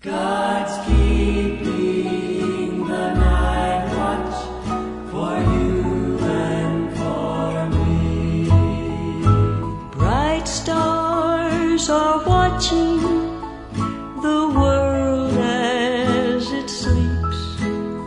God's keeping the night watch for you and for me. Bright stars are watching the world as it sleeps.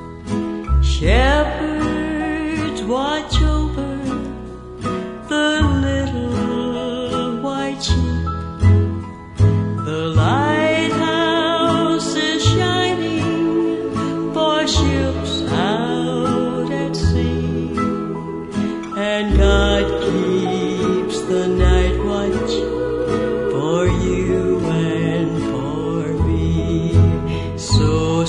Shepherds watch over the little white sheep. The lighthouse is shining for ships out at sea, and God keeps the night watch for you and for me. So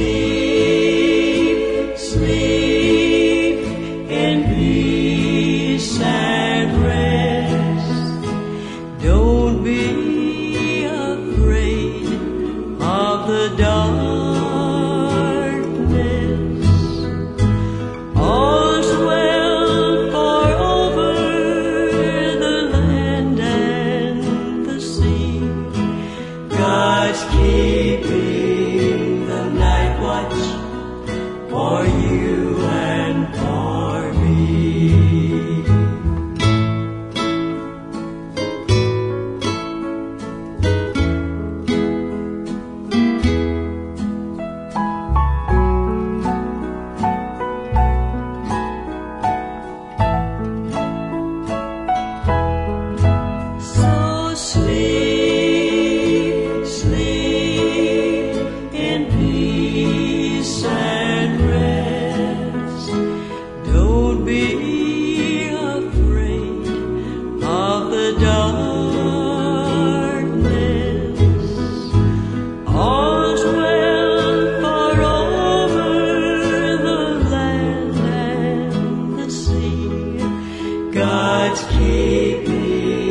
sleep, sleep in peace and rest. Don't be afraid of the darkness. All's well, for over the land and the sea, God's keeping the night watch for you and for me. So sleep, sleep in peace and rest. Don't be afraid of the darkness. All's well, for over the land and the sea, God's keeping